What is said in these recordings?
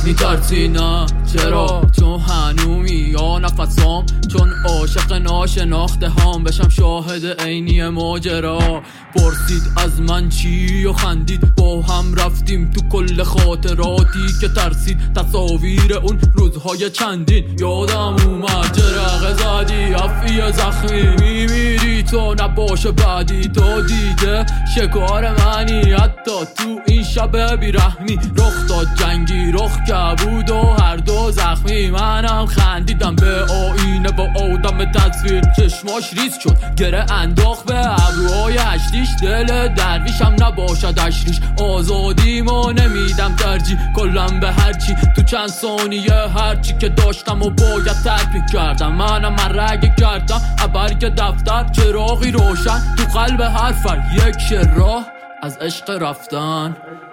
میترسی نه چرا؟ چون هنومی یا نفسام، چون عاشق ناشناخته هم بشم شاهد عینی ماجرا. پرسید از من چی و خندید، با هم رفتیم تو کل خاطراتی که ترسید. تصاویر اون روزهای چندین یادم اومد، چراغ زدی افی زخمی، میمیری تو نباشه بعدی. تو دیگه شکار منی، حتی تو این شب بیرحمی. رخ داد جنگی رخ کبود و هر دو زخمی. منم خندیدم به آینه با آدم تصویر، چشماش ریز شد گره انداخت به ابروهای هشتیش. دل درویشم نباشد اشریش، آزادیمو نمیدم ترجیح کلم به هرچی. تو چند ثانیه هرچی که داشتم و باید ترک میکردم. منم مرگ کردم برگ دفتر، چراغی روشن تو قلب هر فرد. یک راه از عشق رفتن،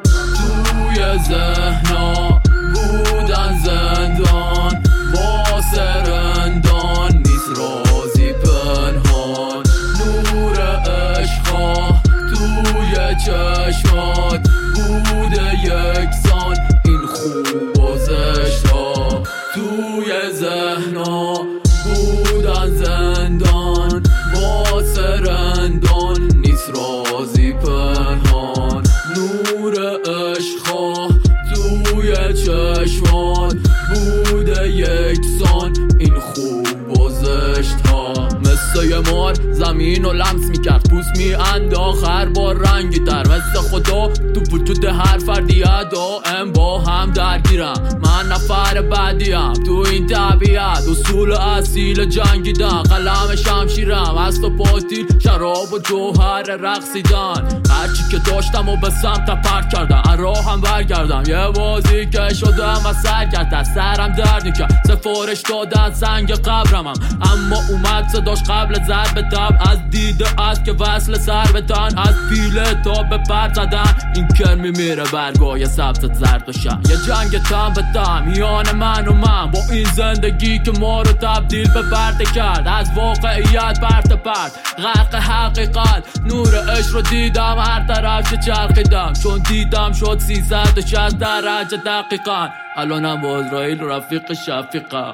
توی ذهنا بودن زندان. واسه رندان نیست رازی پنهان، نور عشقا توی چشمات بوده یکسان. این خوب و زشتا توی ذهنا بودن زندان. واسه رندان نیست رازی پنهان، نور عشقا توی چشمان بوده یکسان. این خوب و زشت ها مثل یه مار زمین و لمس میکرد، پوست میانداخت هر بار رنگی تر. مثل خدا تو وجود هر فردی دائم با هم درگیرم. من نفر بعدیم تو این طبیعت، اصول اصیل جنگیدن. قلم شمشیرم از تو پاتیل، شراب و جوهر رقصیدن. هرچی که داشتم و به سمت پرت کردم، راه هم برگردم. یه بازی که شدم و سر کرد، سرم درد میکرد. سفارش دادن سنگ قبرمم، اما اومد صداش قبل ضرب تب. از دیده است که وصل سر به تن، از پیله تا به پر زدن. این کرمی میره برگای سبزت زرد و شن. یه جنگ تن به تن میان من و من، با این زندگی که ما رو تبدیل به برده کرد. از واقعیت پرت پرت غرق حقیقت. نور عشق رو دیدم هر طرف که چرخیدم، چون دیدم شد 360 درجه دقیقا. الانم با اسرائیل رفیق شفیقم.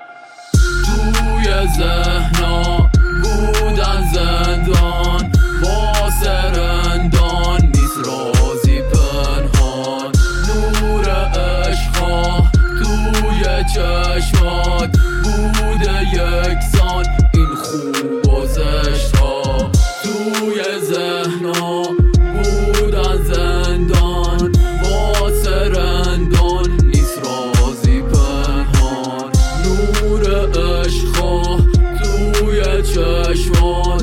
توی ذهنا بودن زندان. واسه رندان نیست رازی پنهان، نور عشقا توی چشمات بوده یکسان. این خوب و زشت ها توی ذهنا بودن زندان. واسه رندان نیست رازی پنهان، نور عشقا توی چشمان